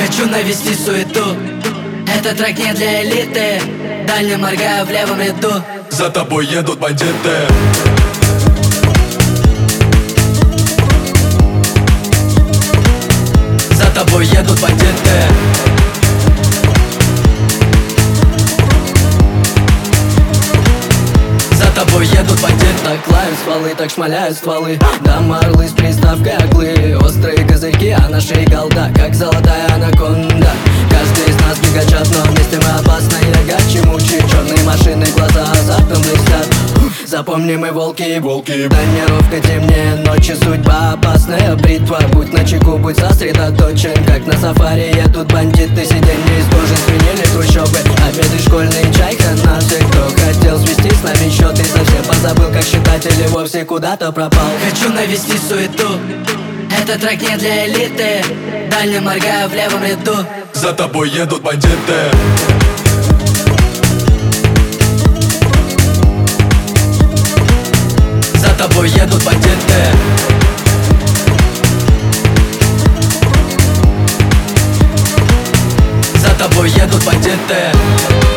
Хочу навести суету. Этот трек не для элиты. Дальне моргаю в левом ряду. За тобой едут бандиты. За тобой едут бандиты. За тобой едут бандиты. Так лают стволы, так шмаляют стволы. Дам орлы с приставкой оглы. Острые козырьки, а на шее голда, как золотая анаконда. Каждый из нас бегачат, но вместе мы опасны. Ярче мучи, черные машины, глаза азартом блестят. Запомни, мы волки, тонировка темнее ночи, судьба опасная бритва. Будь начеку, будь сосредоточен, как на сафари едут бандиты. Сиденья из кожи свинели трущобы, обеды, школьный чай, хана. Все, кто хотел свести с нами счеты, совсем позабыл, как считать, или вовсе куда-то пропал. Хочу навести суету. Этот трек не для элиты. Дальне моргаю в левом ряду. За тобой едут бандиты. За тобой едут бандиты. За тобой едут бандиты.